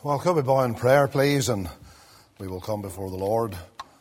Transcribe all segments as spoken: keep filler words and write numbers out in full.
Well, could we bow in prayer, please, and we will come before the Lord.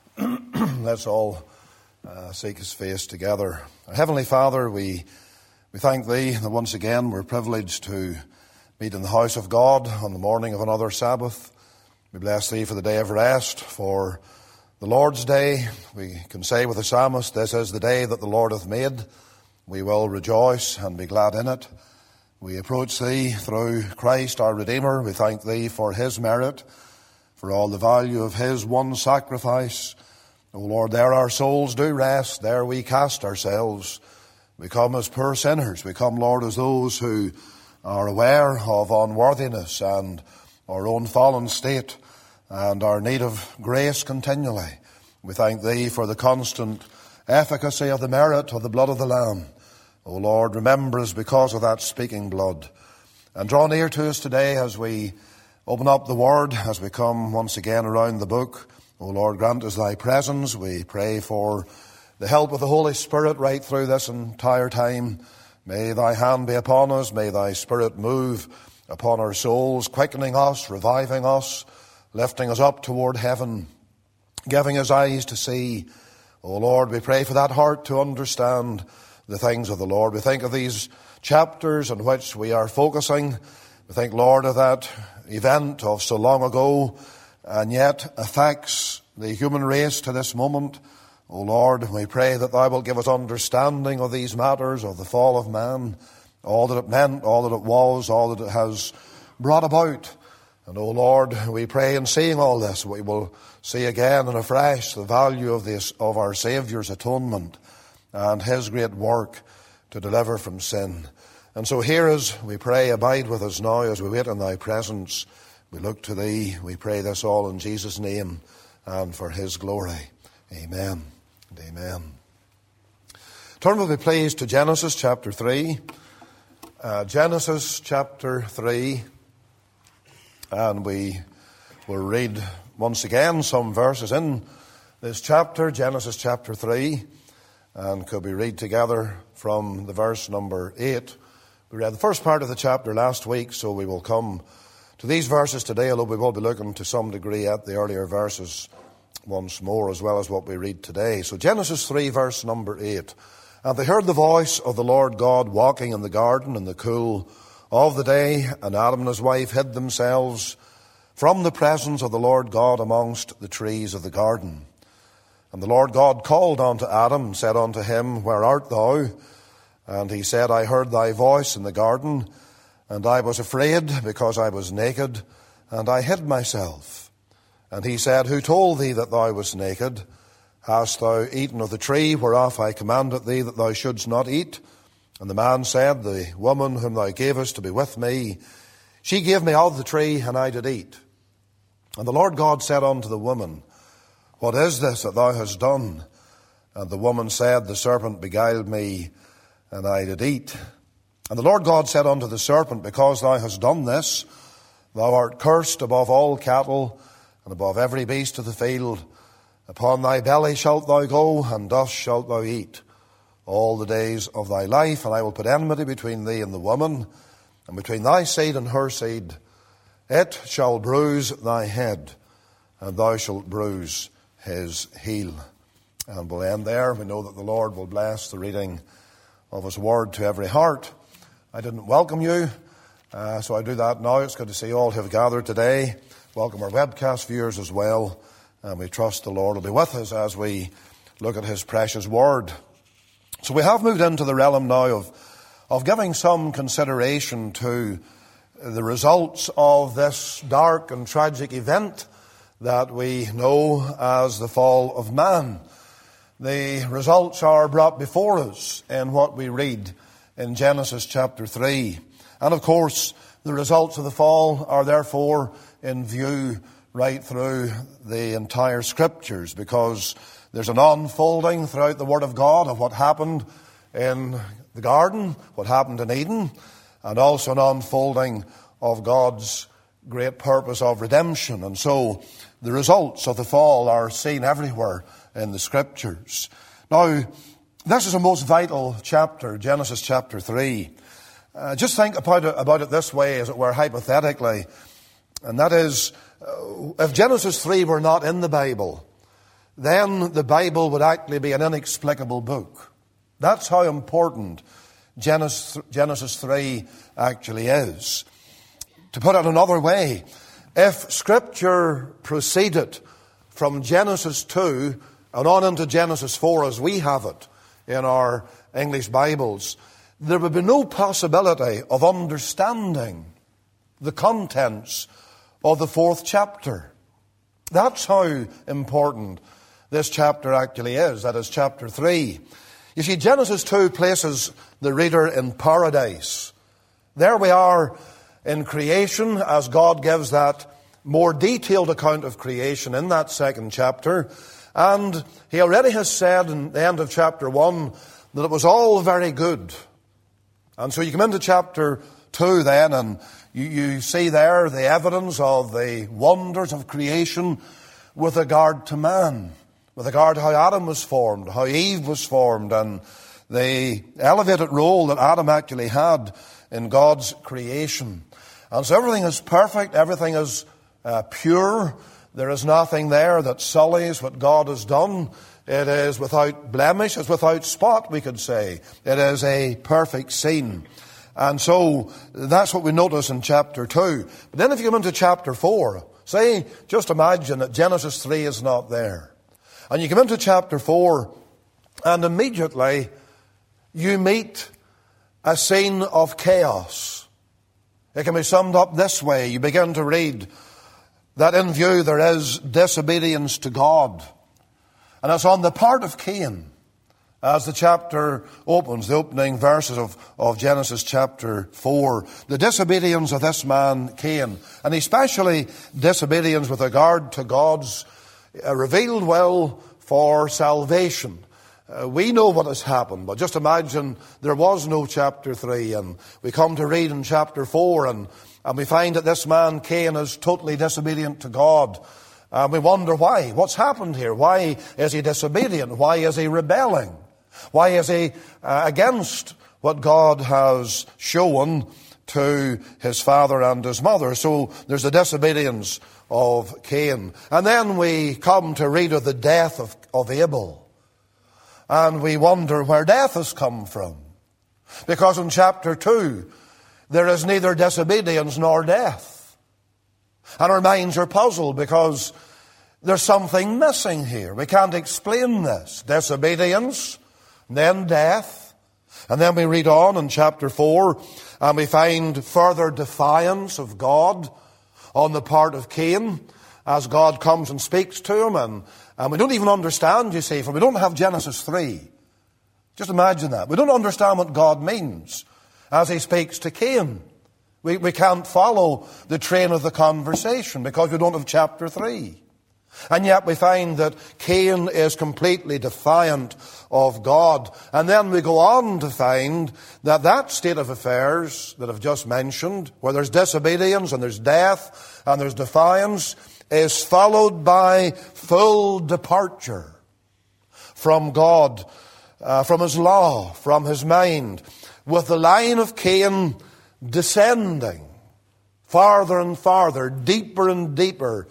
Let's all uh, seek His face together. Our Heavenly Father, we we thank Thee that once again we're privileged to meet in the house of God on the morning of another Sabbath. We bless Thee for the day of rest, for the Lord's day. We can say with the psalmist, "This is the day that the Lord hath made. We will rejoice and be glad in it." We approach Thee through Christ our Redeemer. We thank Thee for His merit, for all the value of His one sacrifice. O Lord, there our souls do rest, there we cast ourselves. We come as poor sinners. We come, Lord, as those who are aware of unworthiness and our own fallen state and our need of grace continually. We thank Thee for the constant efficacy of the merit of the blood of the Lamb. O Lord, remember us because of that speaking blood. And draw near to us today as we open up the Word, as we come once again around the book. O Lord, grant us Thy presence. We pray for the help of the Holy Spirit right through this entire time. May Thy hand be upon us. May Thy Spirit move upon our souls, quickening us, reviving us, lifting us up toward heaven, giving us eyes to see. O Lord, we pray for that heart to understand the things of the Lord. We think of these chapters in which we are focusing. We think, Lord, of that event of so long ago, and yet affects the human race to this moment. O Lord, we pray that Thou wilt give us understanding of these matters, of the fall of man, all that it meant, all that it was, all that it has brought about. And, O Lord, we pray in seeing all this, we will see again and afresh the value of this, of our Saviour's atonement and His great work to deliver from sin. And so hear us, we pray, abide with us now as we wait in Thy presence. We look to Thee. We pray this all in Jesus' name and for His glory. Amen and amen. Turn with me, please, to Genesis chapter three. Uh, Genesis chapter three. And we will read once again some verses in this chapter, Genesis chapter three. And could we read together from the verse number eight. We read the first part of the chapter last week, so we will come to these verses today, although we will be looking to some degree at the earlier verses once more, as well as what we read today. So Genesis three, verse number eight. And they heard the voice of the Lord God walking in the garden in the cool of the day, and Adam and his wife hid themselves from the presence of the Lord God amongst the trees of the garden. And the Lord God called unto Adam and said unto him, Where art thou? And he said, I heard thy voice in the garden, and I was afraid because I was naked, and I hid myself. And he said, Who told thee that thou wast naked? Hast thou eaten of the tree whereof I commanded thee that thou shouldst not eat? And the man said, The woman whom thou gavest to be with me, she gave me of the tree, and I did eat. And the Lord God said unto the woman, What is this that thou hast done? And the woman said, The serpent beguiled me, and I did eat. And the Lord God said unto the serpent, Because thou hast done this, thou art cursed above all cattle, and above every beast of the field. Upon thy belly shalt thou go, and dust shalt thou eat all the days of thy life. And I will put enmity between thee and the woman, and between thy seed and her seed. It shall bruise thy head, and thou shalt bruise his heel. And we'll end there. We know that the Lord will bless the reading of His word to every heart. I didn't welcome you, uh, so I do that now. It's good to see all who have gathered today. Welcome our webcast viewers as well. And we trust the Lord will be with us as we look at His precious word. So we have moved into the realm now of, of giving some consideration to the results of this dark and tragic event that we know as the fall of man. The results are brought before us in what we read in Genesis chapter three. And of course, the results of the fall are therefore in view right through the entire Scriptures, because there's an unfolding throughout the Word of God of what happened in the garden, what happened in Eden, and also an unfolding of God's great purpose of redemption. And so the results of the fall are seen everywhere in the Scriptures. Now, this is a most vital chapter, Genesis chapter three. Uh, just think about it, about it this way, as it were, hypothetically. And that is, uh, if Genesis three were not in the Bible, then the Bible would actually be an inexplicable book. That's how important Genesis, Genesis three actually is. To put it another way, if Scripture proceeded from Genesis two and on into Genesis four as we have it in our English Bibles, there would be no possibility of understanding the contents of the fourth chapter. That's how important this chapter actually is. That is chapter three. You see, Genesis two places the reader in paradise. There we are in creation as God gives that more detailed account of creation in that second chapter. And he already has said in the end of chapter one that it was all very good. And so you come into chapter two then, and you, you see there the evidence of the wonders of creation with regard to man, with regard to how Adam was formed, how Eve was formed, and the elevated role that Adam actually had in God's creation. And so everything is perfect, everything is uh, pure. There is nothing there that sullies what God has done. It is without blemish, it's without spot, we could say. It is a perfect scene. And so that's what we notice in chapter two. But then if you come into chapter four, say, just imagine that Genesis three is not there. And you come into chapter four, and immediately you meet a scene of chaos. It can be summed up this way. You begin to read that in view there is disobedience to God. And it's on the part of Cain, as the chapter opens, the opening verses of, of Genesis chapter four. The disobedience of this man, Cain, and especially disobedience with regard to God's uh, revealed will for salvation. Uh, we know what has happened, but just imagine there was no chapter three, and we come to read in chapter four, and, and we find that this man, Cain, is totally disobedient to God. And we wonder why. What's happened here? Why is he disobedient? Why is he rebelling? Why is he uh, against what God has shown to his father and his mother? So there's the disobedience of Cain. And then we come to read of the death of, of Abel. And we wonder where death has come from. Because in chapter two, there is neither disobedience nor death. And our minds are puzzled because there's something missing here. We can't explain this. Disobedience, then death. And then we read on in chapter four, and we find further defiance of God on the part of Cain as God comes and speaks to him. And, and we don't even understand, you see, for we don't have Genesis three. Just imagine that. We don't understand what God means as he speaks to Cain. We, we can't follow the train of the conversation because we don't have chapter three. And yet we find that Cain is completely defiant of God. And then we go on to find that that state of affairs that I've just mentioned, where there's disobedience and there's death and there's defiance, is followed by full departure from God, uh, from his law, from his mind, with the line of Cain descending farther and farther, deeper and deeper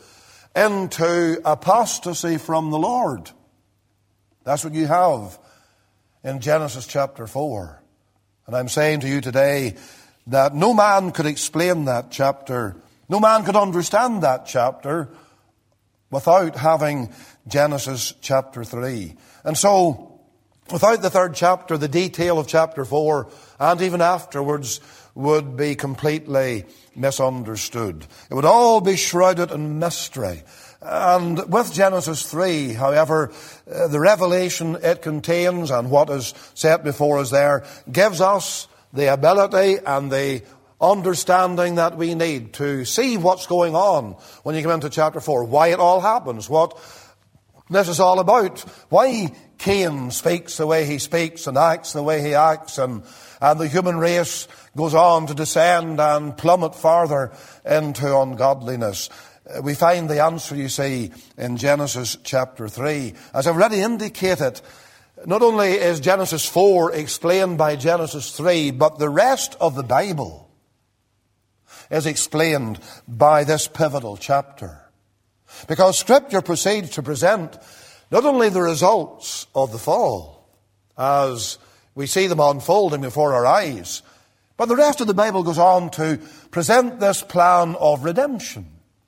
into apostasy from the Lord. That's what you have in Genesis chapter four. And I'm saying to you today that no man could explain that chapter, no man could understand that chapter without having Genesis chapter three. And so, without the third chapter, the detail of chapter four, and even afterwards, would be completely misunderstood. It would all be shrouded in mystery. And with Genesis three, however, uh, the revelation it contains and what is set before us there gives us the ability and the understanding that we need to see what's going on when you come into chapter four, why it all happens, what this is all about, why Cain speaks the way he speaks and acts the way he acts, and, and the human race goes on to descend and plummet farther into ungodliness. We find the answer, you see, in Genesis chapter three. As I've already indicated, not only is Genesis four explained by Genesis three, but the rest of the Bible is explained by this pivotal chapter. Because Scripture proceeds to present not only the results of the fall, as we see them unfolding before our eyes, but the rest of the Bible goes on to present this plan of redemption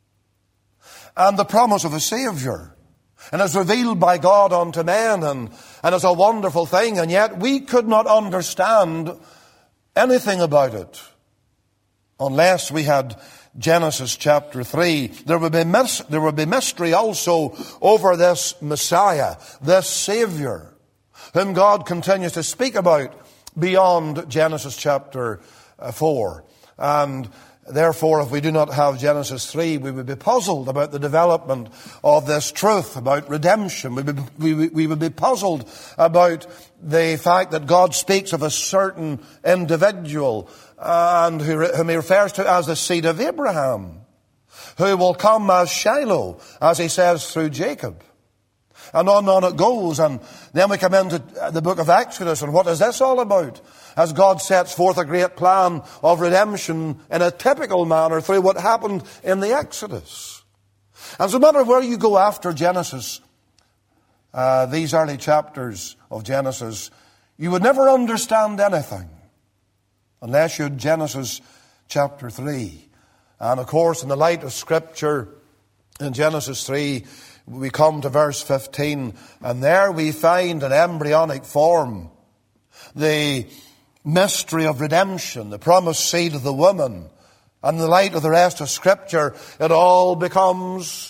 and the promise of a Savior. And is revealed by God unto men, and, and is a wonderful thing, and yet we could not understand anything about it unless we had Genesis chapter three. There would be mis- there would be mystery also over this Messiah, this Savior, whom God continues to speak about beyond Genesis chapter four. And therefore, if we do not have Genesis three, we would be puzzled about the development of this truth about redemption. We would, we, we would be puzzled about the fact that God speaks of a certain individual, and who, whom he refers to as the seed of Abraham, who will come as Shiloh, as he says through Jacob. And on and on it goes. And then we come into the book of Exodus. And what is this all about? As God sets forth a great plan of redemption in a typical manner through what happened in the Exodus. And so no matter where you go after Genesis, uh, these early chapters of Genesis, you would never understand anything unless you had Genesis chapter three. And of course, in the light of Scripture, in Genesis three, we come to verse fifteen, and there we find in embryonic form the mystery of redemption, the promised seed of the woman. And in the light of the rest of Scripture, it all becomes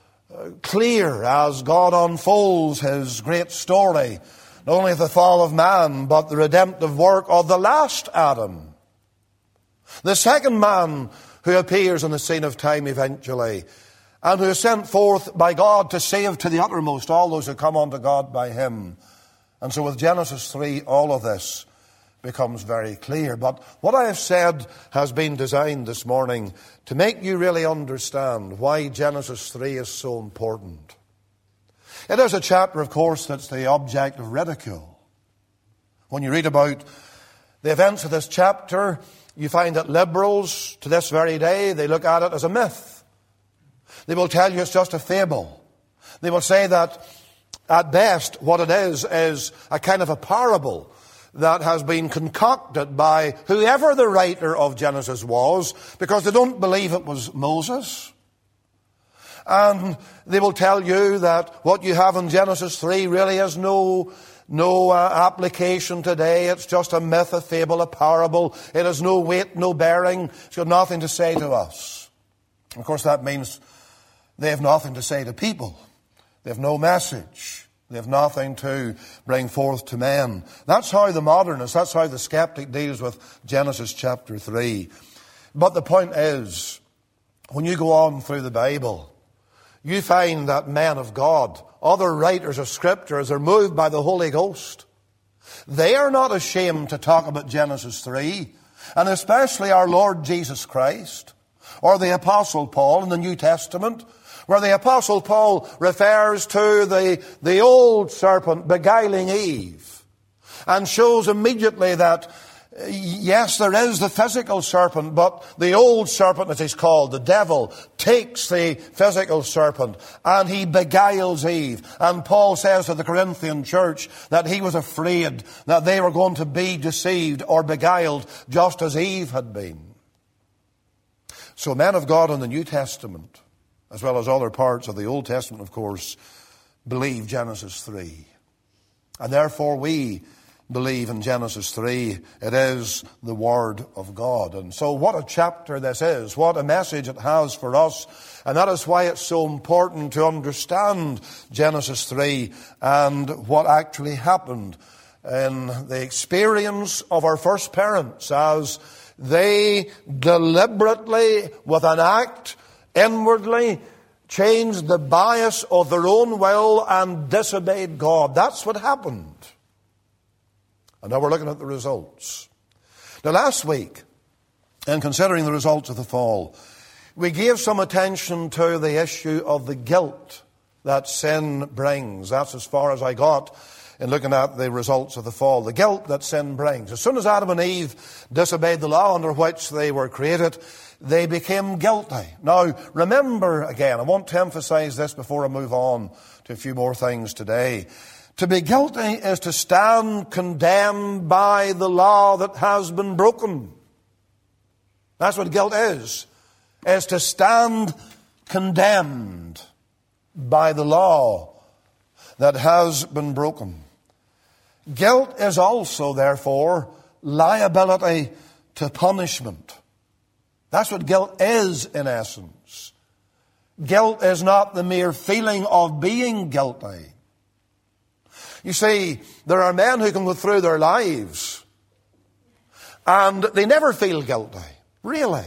clear as God unfolds his great story, not only of the fall of man, but the redemptive work of the last Adam, the second man who appears on the scene of time eventually, and who is sent forth by God to save to the uttermost all those who come unto God by him. And so with Genesis three, all of this becomes very clear. But what I have said has been designed this morning to make you really understand why Genesis three is so important. It is a chapter, of course, that's the object of ridicule. When you read about the events of this chapter, you find that liberals to this very day, they look at it as a myth. They will tell you it's just a fable. They will say that at best what it is is a kind of a parable that has been concocted by whoever the writer of Genesis was, because they don't believe it was Moses. And they will tell you that what you have in Genesis three really has no, no uh, application today. It's just a myth, a fable, a parable. It has no weight, no bearing. It's got nothing to say to us. Of course, that means they have nothing to say to people. They have no message. They have nothing to bring forth to men. That's how the modernist, that's how the skeptic deals with Genesis chapter three. But the point is, when you go on through the Bible, you find that men of God, other writers of Scripture, as they're moved by the Holy Ghost, they are not ashamed to talk about Genesis three, and especially our Lord Jesus Christ, or the Apostle Paul in the New Testament, where the Apostle Paul refers to the, the old serpent beguiling Eve, and shows immediately that, yes, there is the physical serpent, but the old serpent, as he's called, the devil, takes the physical serpent and he beguiles Eve. And Paul says to the Corinthian church that he was afraid that they were going to be deceived or beguiled just as Eve had been. So men of God in the New Testament, as well as other parts of the Old Testament, of course, believe Genesis three. And therefore we believe in Genesis three. It is the Word of God. And so what a chapter this is. What a message it has for us. And that is why it's so important to understand Genesis three and what actually happened in the experience of our first parents as they deliberately, with an act, inwardly changed the bias of their own will and disobeyed God. That's what happened. And now we're looking at the results. Now last week, in considering the results of the fall, we gave some attention to the issue of the guilt that sin brings. That's as far as I got in looking at the results of the fall. The guilt that sin brings. As soon as Adam and Eve disobeyed the law under which they were created, they became guilty. Now, remember again, I want to emphasize this before I move on to a few more things today. To be guilty is to stand condemned by the law that has been broken. That's what guilt is, is to stand condemned by the law that has been broken. Guilt is also, therefore, liability to punishment. That's what guilt is, in essence. Guilt is not the mere feeling of being guilty. You see, there are men who can go through their lives and they never feel guilty. Really.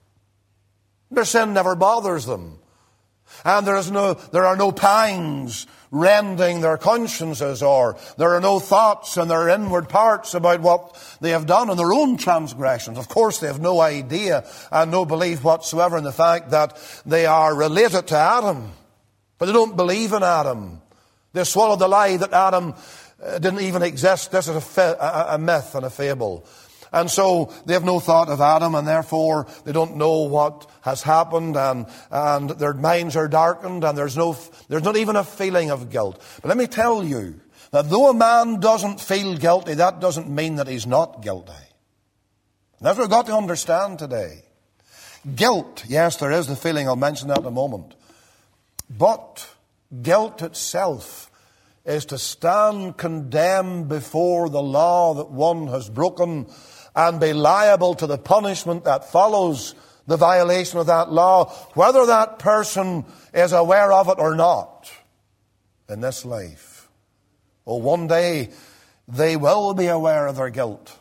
Their sin never bothers them. And there is no, there are no pangs rending their consciences, or there are no thoughts in their inward parts about what they have done in their own transgressions. Of course, they have no idea and no belief whatsoever in the fact that they are related to Adam. But they don't believe in Adam. They swallowed the lie that Adam didn't even exist. This is a, fa- a, a myth and a fable. And so they have no thought of Adam, and therefore they don't know what has happened, and, and their minds are darkened, and there's no, there's not even a feeling of guilt. But let me tell you that though a man doesn't feel guilty, that doesn't mean that he's not guilty. And that's what we've got to understand today. Guilt, yes, there is the feeling. I'll mention that in a moment. But guilt itself is to stand condemned before the law that one has broken and be liable to the punishment that follows the violation of that law, whether that person is aware of it or not in this life. Oh, one day they will be aware of their guilt.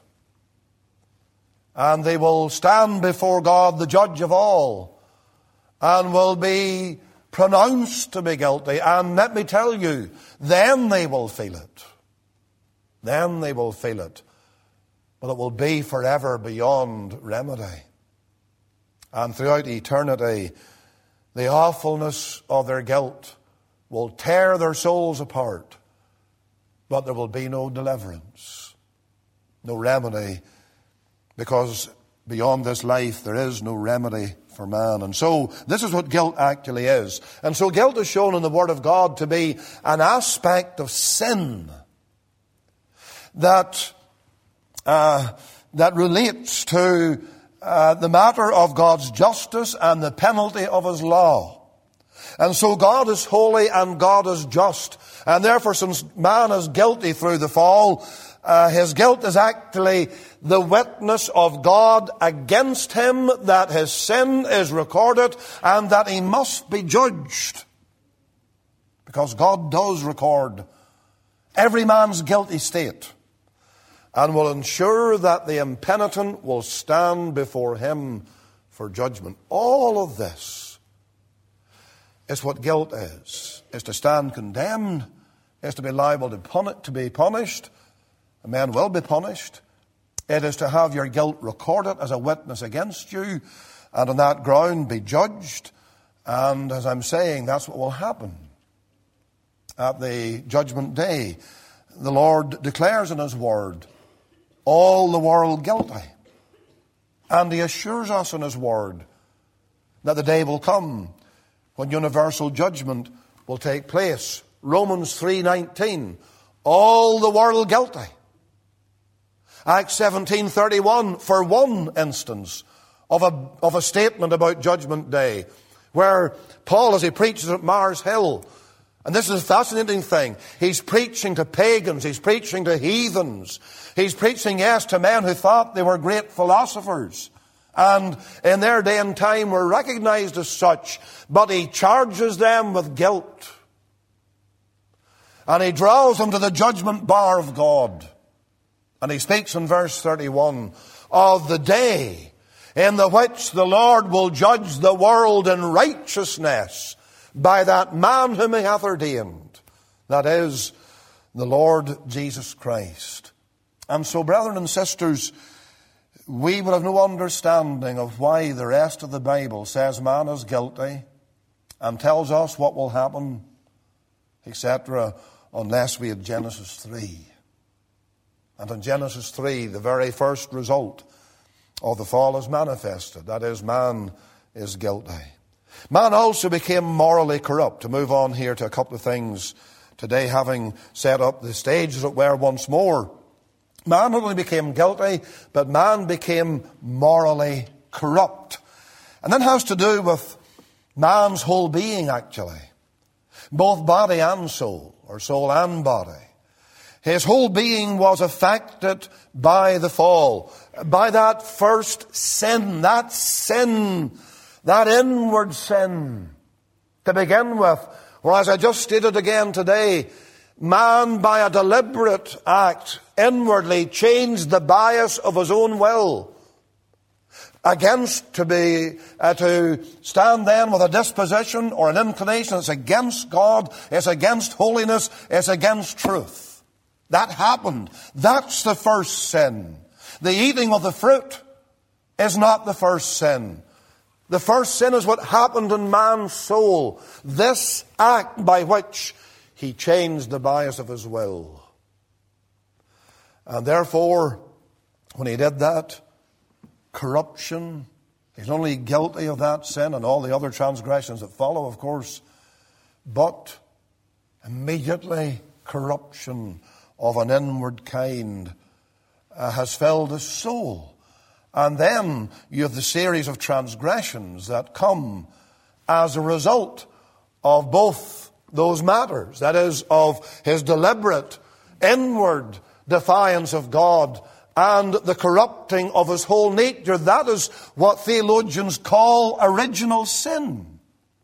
And they will stand before God, the judge of all, and will be pronounced to be guilty. And let me tell you, then they will feel it. Then they will feel it. But it will be forever beyond remedy. And throughout eternity, the awfulness of their guilt will tear their souls apart. But there will be no deliverance, no remedy, because beyond this life there is no remedy for man. And so this is what guilt actually is. And so guilt is shown in the Word of God to be an aspect of sin that uh, that relates to uh, the matter of God's justice and the penalty of His law. And so God is holy and God is just. And therefore, since man is guilty through the fall, uh, his guilt is actually the witness of God against him, that his sin is recorded and that he must be judged. Because God does record every man's guilty state and will ensure that the impenitent will stand before him for judgment. All of this is what guilt is. Is to stand condemned, is to be liable to, pun- to be punished. A man will be punished. It is to have your guilt recorded as a witness against you, and on that ground be judged. And as I'm saying, that's what will happen at the judgment day. The Lord declares in His Word all the world guilty. And He assures us in His Word that the day will come when universal judgment will take place. Romans three nineteen, all the world guilty. Acts seventeen thirty-one, for one instance of a, of a statement about Judgment Day, where Paul, as he preaches at Mars Hill, and this is a fascinating thing, he's preaching to pagans, he's preaching to heathens, he's preaching, yes, to men who thought they were great philosophers, and in their day and time were recognized as such, but he charges them with guilt. And he draws them to the judgment bar of God. And he speaks in verse thirty-one of the day in the which the Lord will judge the world in righteousness by that man whom He hath ordained, that is, the Lord Jesus Christ. And so, brethren and sisters, we would have no understanding of why the rest of the Bible says man is guilty and tells us what will happen, et cetera, unless we had Genesis three. And in Genesis three, the very first result of the fall is manifested. That is, man is guilty. Man also became morally corrupt. To move on here to a couple of things today, having set up the stage, as it were, once more. Man not only became guilty, but man became morally corrupt. And that has to do with man's whole being, actually. Both body and soul, or soul and body. His whole being was affected by the fall, by that first sin, that sin, that inward sin. To begin with, or as I just stated again today, man by a deliberate act inwardly changed the bias of his own will against to be, uh, to stand then with a disposition or an inclination that's against God, it's against holiness, it's against truth. That happened. That's the first sin. The eating of the fruit is not the first sin. The first sin is what happened in man's soul. This act by which he changed the bias of his will. And therefore, when he did that, corruption, he's not only guilty of that sin and all the other transgressions that follow, of course, but immediately corruption of an inward kind uh, has filled his soul. And then you have the series of transgressions that come as a result of both those matters. That is, of his deliberate inward defiance of God and the corrupting of his whole nature. That is what theologians call original sin.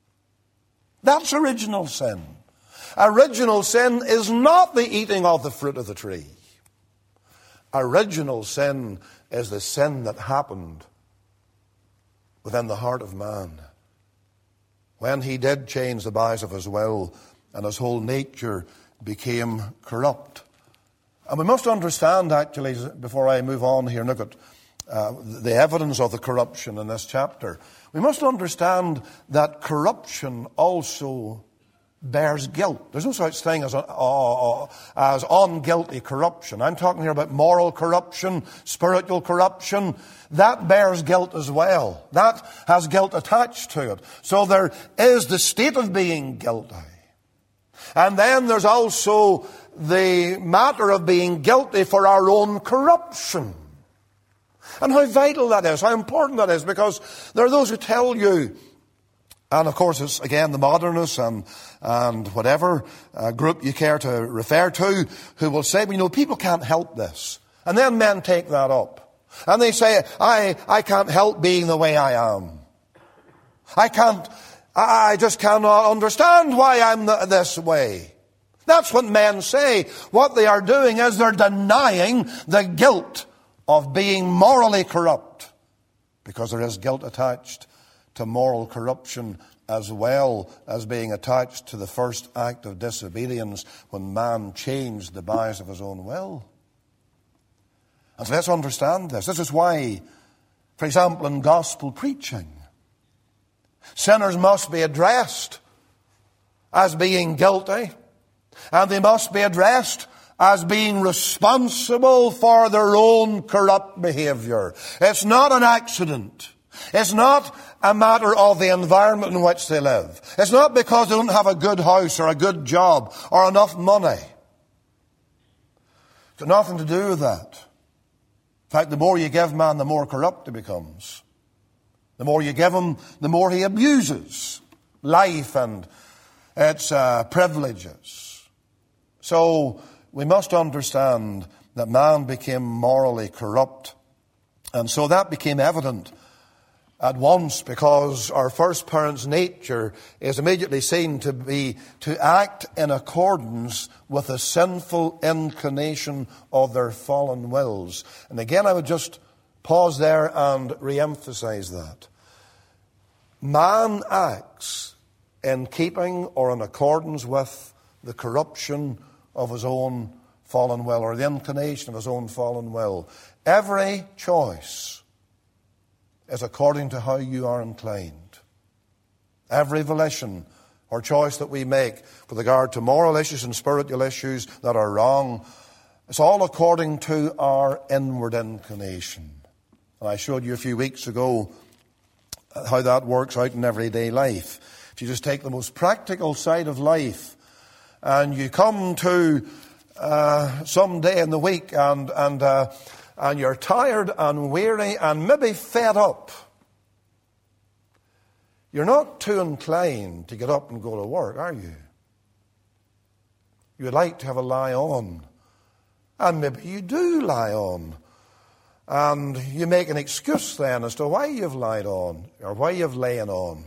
That's original sin. Original sin is not the eating of the fruit of the tree. Original sin is the sin that happened within the heart of man when he did change the bias of his will and his whole nature became corrupt. And we must understand, actually, before I move on here and look at uh, the evidence of the corruption in this chapter, we must understand that corruption also bears guilt. There's no such thing as, a, uh, as unguilty corruption. I'm talking here about moral corruption, spiritual corruption. That bears guilt as well. That has guilt attached to it. So there is the state of being guilty. And then there's also the matter of being guilty for our own corruption. And how vital that is, how important that is, because there are those who tell you, and of course it's again the modernists and, and whatever uh, group you care to refer to, who will say, well, you know, people can't help this. And then men take that up. And they say, I, I can't help being the way I am. I can't, I just cannot understand why I'm the, this way. That's what men say. What they are doing is they're denying the guilt of being morally corrupt, because there is guilt attached to moral corruption as well as being attached to the first act of disobedience when man changed the bias of his own will. And so let's understand this. This is why, for example, in gospel preaching, sinners must be addressed as being guilty, and they must be addressed as being responsible for their own corrupt behavior. It's not an accident. It's not a matter of the environment in which they live. It's not because they don't have a good house or a good job or enough money. It's got nothing to do with that. In fact, the more you give man, the more corrupt he becomes. The more you give him, the more he abuses life and its uh, privileges. So we must understand that man became morally corrupt. And so that became evident at once, because our first parent's nature is immediately seen to be to act in accordance with the sinful inclination of their fallen wills. And again, I would just pause there and re-emphasize that. Man acts in keeping or in accordance with the corruption of his own fallen will, or the inclination of his own fallen will. Every choice is according to how you are inclined. Every volition or choice that we make with regard to moral issues and spiritual issues that are wrong, it's all according to our inward inclination. And I showed you a few weeks ago how that works out in everyday life. If you just take the most practical side of life, and you come to uh, some day in the week, and and uh, and you're tired and weary and maybe fed up, you're not too inclined to get up and go to work, are you? You would like to have a lie on. And maybe you do lie on. And you make an excuse then as to why you've lied on, or why you've lain on.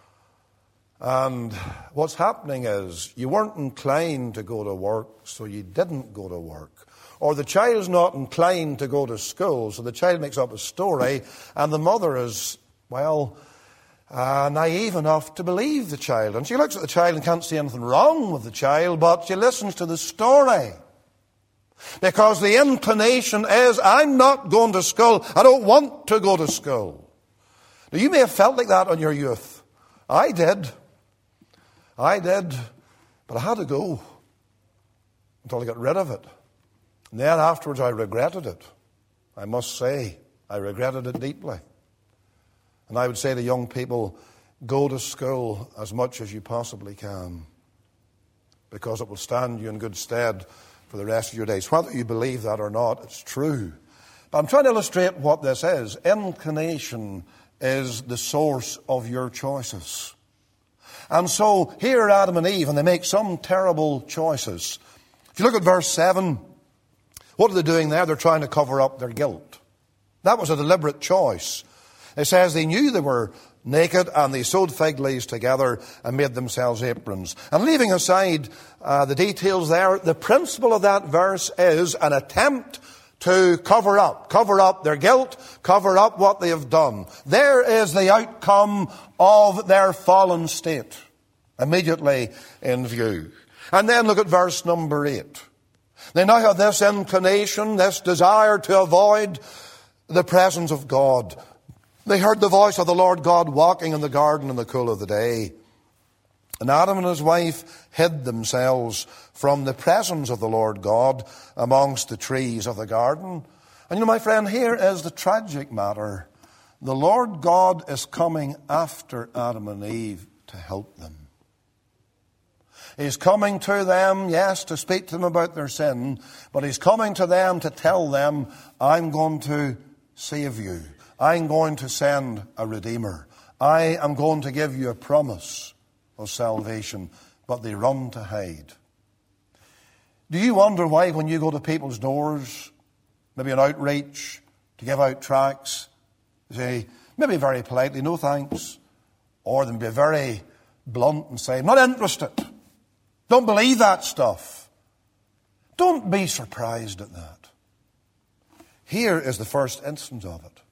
And what's happening is you weren't inclined to go to work, so you didn't go to work. Or the child's not inclined to go to school, so the child makes up a story, and the mother is, well, uh, naive enough to believe the child. And she looks at the child and can't see anything wrong with the child, but she listens to the story. Because the inclination is, I'm not going to school. I don't want to go to school. Now, you may have felt like that in your youth. I did. I did. But I had to go until I got rid of it. And then afterwards I regretted it. I must say, I regretted it deeply. And I would say to young people, go to school as much as you possibly can, because it will stand you in good stead for the rest of your days. Whether you believe that or not, it's true. But I'm trying to illustrate what this is. Inclination is the source of your choices. And so here are Adam and Eve, and they make some terrible choices. If you look at verse seven, what are they doing there? They're trying to cover up their guilt. That was a deliberate choice. It says they knew they were naked, and they sewed fig leaves together and made themselves aprons. And leaving aside uh, the details there, the principle of that verse is an attempt to cover up, cover up their guilt, cover up what they have done. There is the outcome of their fallen state, immediately in view. And then look at verse number eight. They now have this inclination, this desire to avoid the presence of God. They heard the voice of the Lord God walking in the garden in the cool of the day. And Adam and his wife hid themselves from the presence of the Lord God amongst the trees of the garden. And you know, my friend, here is the tragic matter. The Lord God is coming after Adam and Eve to help them. He's coming to them, yes, to speak to them about their sin, but he's coming to them to tell them, I'm going to save you. I'm going to send a Redeemer. I am going to give you a promise of salvation. But they run to hide. Do you wonder why when you go to people's doors, maybe an outreach, to give out tracts, say, maybe very politely, no thanks, or then be very blunt and say, I'm not interested. Don't believe that stuff. Don't be surprised at that. Here is the first instance of it.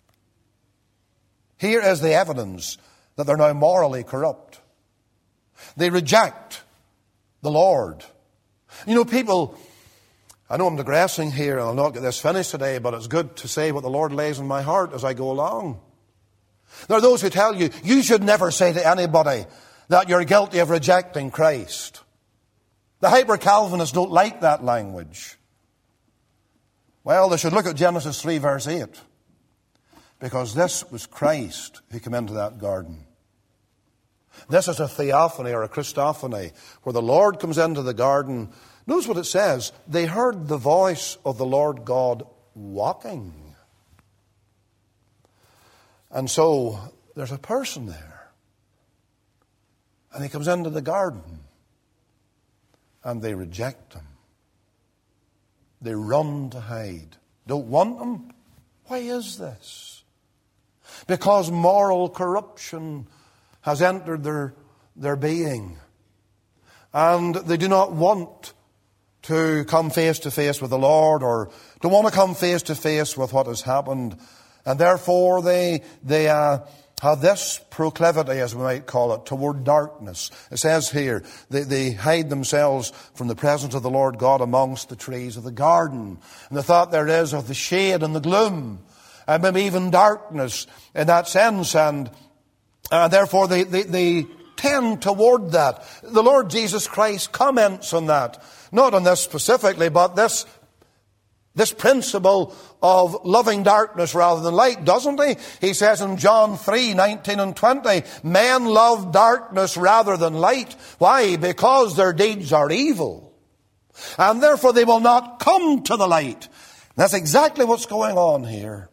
Here is the evidence that they're now morally corrupt. They reject the Lord. You know, people, I know I'm digressing here and I'll not get this finished today, but it's good to say what the Lord lays in my heart as I go along. There are those who tell you, you should never say to anybody that you're guilty of rejecting Christ. The hyper-Calvinists don't like that language. Well, they should look at Genesis three verse eight. Because this was Christ who came into that garden. This is a theophany or a Christophany, where the Lord comes into the garden. Notice what it says. They heard the voice of the Lord God walking. And so there's a person there. And he comes into the garden. And they reject him. They run to hide. Don't want him? Why is this? Because moral corruption has entered their, their being. And they do not want to come face to face with the Lord, or don't want to come face to face with what has happened. And therefore they, they uh, have this proclivity, as we might call it, toward darkness. It says here, they, they hide themselves from the presence of the Lord God amongst the trees of the garden. And the thought there is of the shade and the gloom, and maybe even darkness in that sense. And uh, therefore they, they, they tend toward that. The Lord Jesus Christ comments on that. Not on this specifically, but this, this principle of loving darkness rather than light, doesn't he? He says in John three, nineteen and twenty, men love darkness rather than light. Why? Because their deeds are evil. And therefore they will not come to the light. That's exactly what's going on here.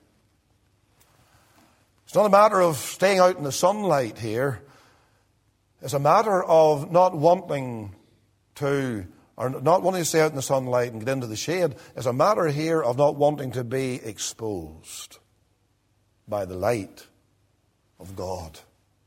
It's not a matter of staying out in the sunlight here. It's a matter of not wanting to, or not wanting to stay out in the sunlight and get into the shade. It's a matter here of not wanting to be exposed by the light of God.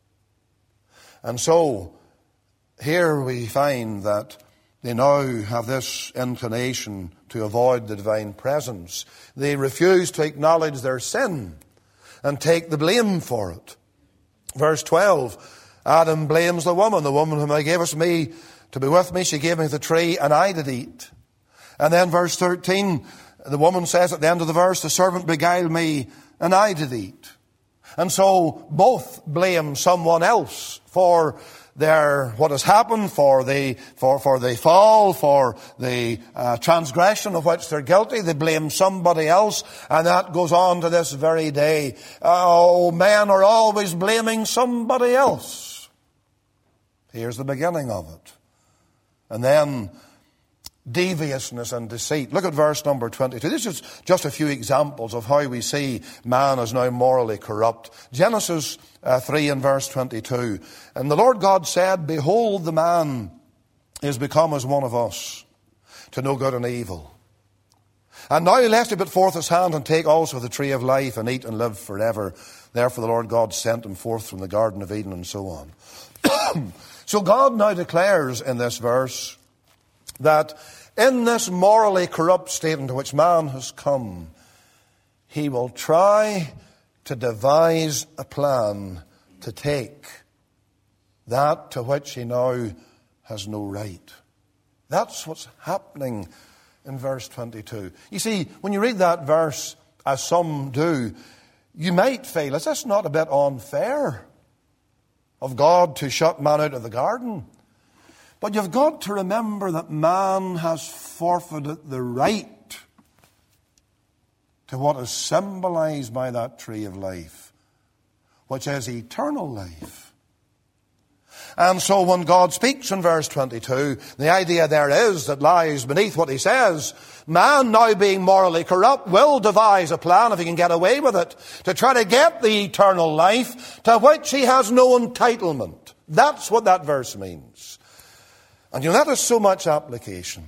And so, here we find that they now have this inclination to avoid the divine presence. They refuse to acknowledge their sin and take the blame for it. Verse twelve, Adam blames the woman. The woman whom thou gavest me to be with me, she gave me the tree, and I did eat. And then verse thirteen, the woman says at the end of the verse, the serpent beguiled me, and I did eat. And so both blame someone else for their, what has happened, for the, for, for the fall, for the uh, transgression of which they're guilty. They blame somebody else, and that goes on to this very day. Oh, men are always blaming somebody else. Here's the beginning of it. And then deviousness and deceit. Look at verse number twenty-two. This is just a few examples of how we see man is now morally corrupt. Genesis uh, three and verse twenty-two. And the Lord God said, behold, the man is become as one of us, to know good and evil. And now lest he put forth his hand and take also the tree of life and eat and live forever. Therefore the Lord God sent him forth from the Garden of Eden, and so on. So God now declares in this verse that in this morally corrupt state into which man has come, he will try to devise a plan to take that to which he now has no right. That's what's happening in verse twenty-two. You see, when you read that verse, as some do, you might feel, is this not a bit unfair of God to shut man out of the garden? But you've got to remember that man has forfeited the right to what is symbolized by that tree of life, which is eternal life. And so when God speaks in verse twenty-two, the idea there is that lies beneath what he says. Man, now being morally corrupt, will devise a plan, if he can get away with it, to try to get the eternal life to which he has no entitlement. That's what that verse means. And you know, that has so much application.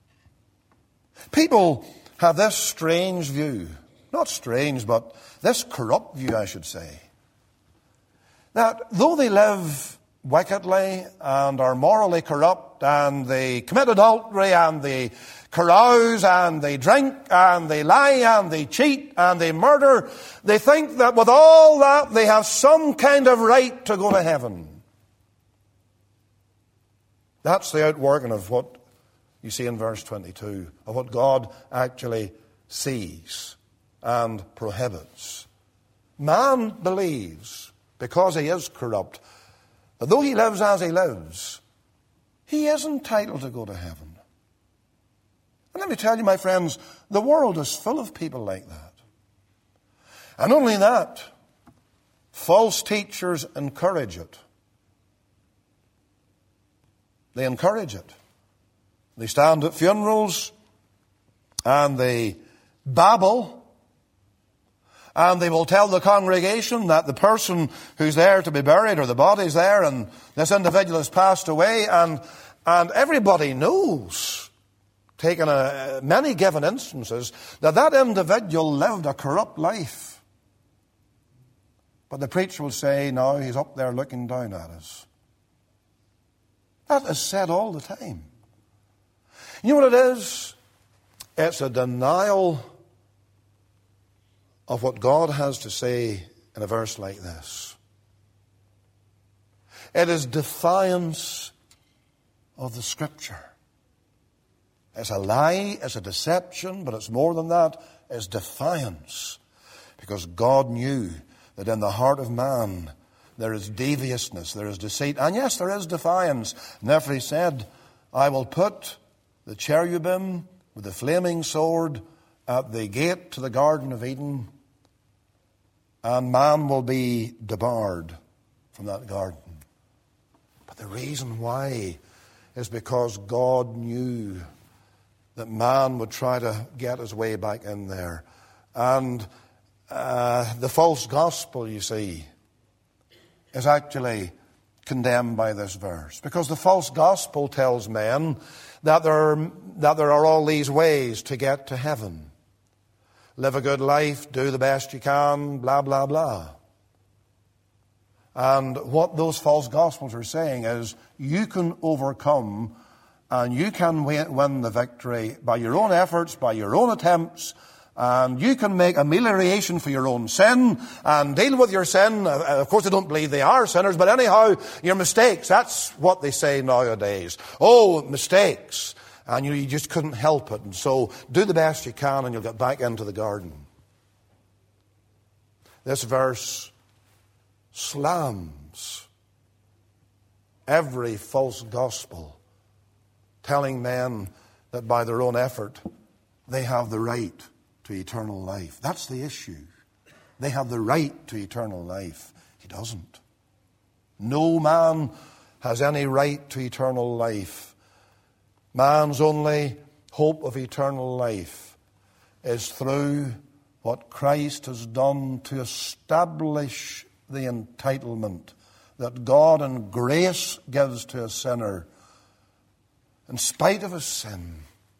People have this strange view, not strange, but this corrupt view, I should say, that though they live wickedly and are morally corrupt, and they commit adultery, and they carouse, and they drink, and they lie, and they cheat, and they murder, they think that with all that they have some kind of right to go to heaven. That's the outworking of what you see in verse twenty-two, of what God actually sees and prohibits. Man believes, because he is corrupt, that though he lives as he lives, he is entitled to go to heaven. And let me tell you, my friends, the world is full of people like that. And only that, false teachers encourage it. They encourage it. They stand at funerals and they babble, and they will tell the congregation that the person who's there to be buried, or the body's there, and this individual has passed away, and and everybody knows, taken a, many given instances, that that individual lived a corrupt life. But the preacher will say, no, he's up there looking down at us. That is said all the time. You know what it is? It's a denial of what God has to say in a verse like this. It is defiance of the Scripture. It's a lie, it's a deception, but it's more than that. It's defiance. Because God knew that in the heart of man there is deviousness, there is deceit, and yes, there is defiance. And therefore he said, I will put the cherubim with the flaming sword at the gate to the Garden of Eden, and man will be debarred from that garden. But the reason why is because God knew that man would try to get his way back in there. And uh, the false gospel, you see, is actually condemned by this verse. Because the false gospel tells men that there are, that there are all these ways to get to heaven. Live a good life, do the best you can, blah, blah, blah. And what those false gospels are saying is you can overcome and you can win the victory by your own efforts, by your own attempts, and you can make amelioration for your own sin and deal with your sin. Of course, they don't believe they are sinners, but anyhow, your mistakes, that's what they say nowadays. Oh, mistakes. And you, you just couldn't help it. And so do the best you can and you'll get back into the garden. This verse slams every false gospel telling men that by their own effort they have the right to eternal life. That's the issue. They have the right to eternal life. He doesn't. No man has any right to eternal life. Man's only hope of eternal life is through what Christ has done to establish the entitlement that God in grace gives to a sinner in spite of his sin.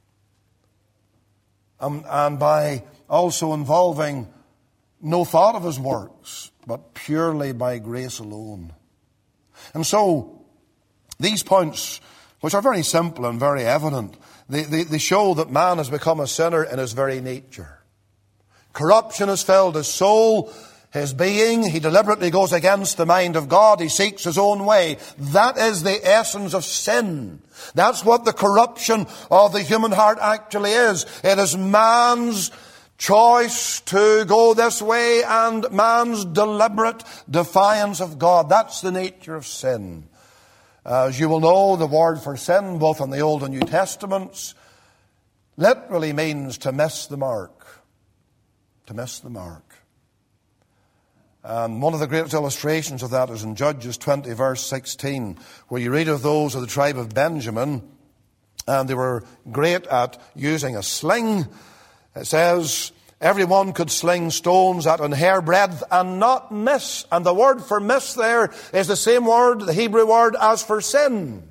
Um, and by also involving no thought of his works, but purely by grace alone. And so, these points, which are very simple and very evident, they, they, they show that man has become a sinner in his very nature. Corruption has filled his soul, his being. He deliberately goes against the mind of God. He seeks his own way. That is the essence of sin. That's what the corruption of the human heart actually is. It is man's choice to go this way and man's deliberate defiance of God. That's the nature of sin. As you will know, the word for sin, both in the Old and New Testaments, literally means to miss the mark. To miss the mark. And one of the greatest illustrations of that is in Judges twenty, verse sixteen, where you read of those of the tribe of Benjamin, and they were great at using a sling. It says, everyone could sling stones at an hair breadth and not miss. And the word for miss there is the same word, the Hebrew word, as for sin.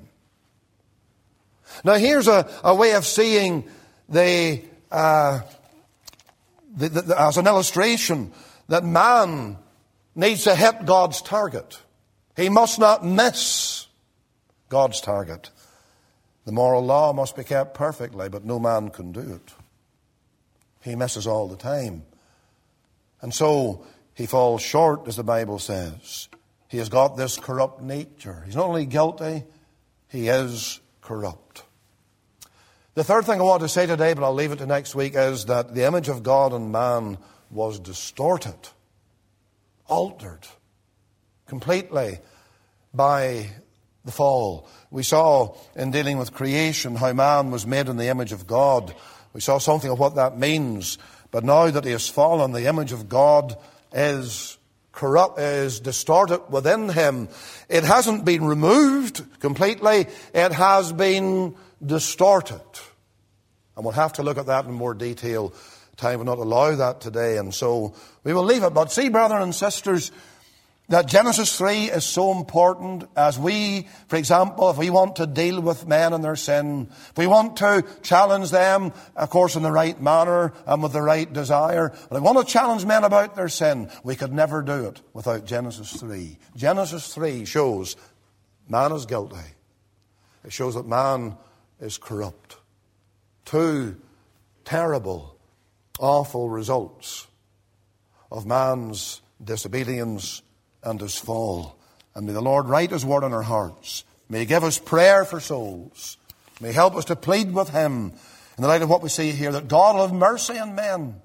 Now here's a, a way of seeing the, uh, the, the, the as an illustration that man needs to hit God's target. He must not miss God's target. The moral law must be kept perfectly, but no man can do it. He misses all the time. And so he falls short, as the Bible says. He has got this corrupt nature. He's not only guilty, he is corrupt. The third thing I want to say today, but I'll leave it to next week, is that the image of God in man was distorted, altered completely by the fall. We saw in dealing with creation how man was made in the image of God. We saw something of what that means. But now that he has fallen, the image of God is corrupt, is distorted within him. It hasn't been removed completely. It has been distorted. And we'll have to look at that in more detail. Time will not allow that today, and so we will leave it. But see, brethren and sisters, that Genesis three is so important as we, for example, if we want to deal with men and their sin, if we want to challenge them, of course, in the right manner and with the right desire, but if we want to challenge men about their sin, we could never do it without Genesis three. Genesis three shows man is guilty. It shows that man is corrupt. Two terrible, awful results of man's disobedience and his fall. And may the Lord write his word in our hearts. May he give us prayer for souls. May he help us to plead with him in the light of what we see here, that God will have mercy on men.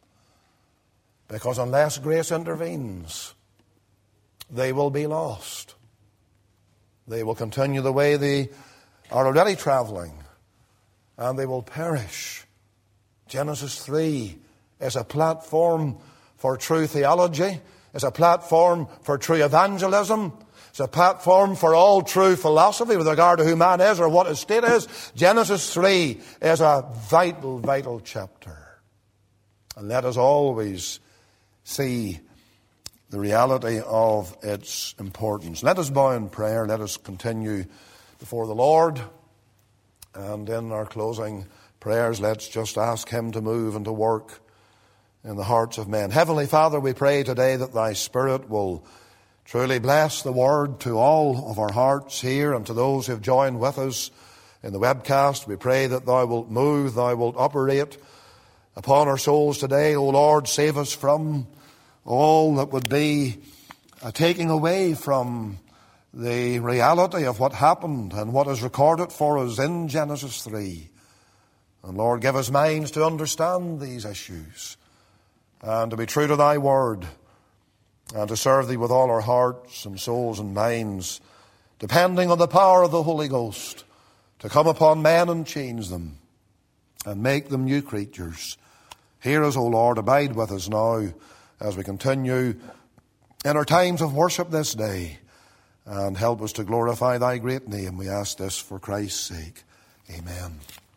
Because unless grace intervenes, they will be lost. They will continue the way they are already traveling, and they will perish. Genesis three is a platform for true theology. It's a platform for true evangelism. It's a platform for all true philosophy with regard to who man is or what his state is. Genesis three is a vital, vital chapter. And let us always see the reality of its importance. Let us bow in prayer. Let us continue before the Lord. And in our closing prayers, let's just ask Him to move and to work in the hearts of men. Heavenly Father, we pray today that Thy Spirit will truly bless the Word to all of our hearts here and to those who have joined with us in the webcast. We pray that Thou wilt move, Thou wilt operate upon our souls today. O Lord, save us from all that would be a taking away from the reality of what happened and what is recorded for us in Genesis three. And Lord, give us minds to understand these issues and to be true to Thy Word and to serve Thee with all our hearts and souls and minds, depending on the power of the Holy Ghost to come upon men and change them and make them new creatures. Hear us, O Lord, abide with us now as we continue in our times of worship this day, and help us to glorify Thy great name. We ask this for Christ's sake. Amen.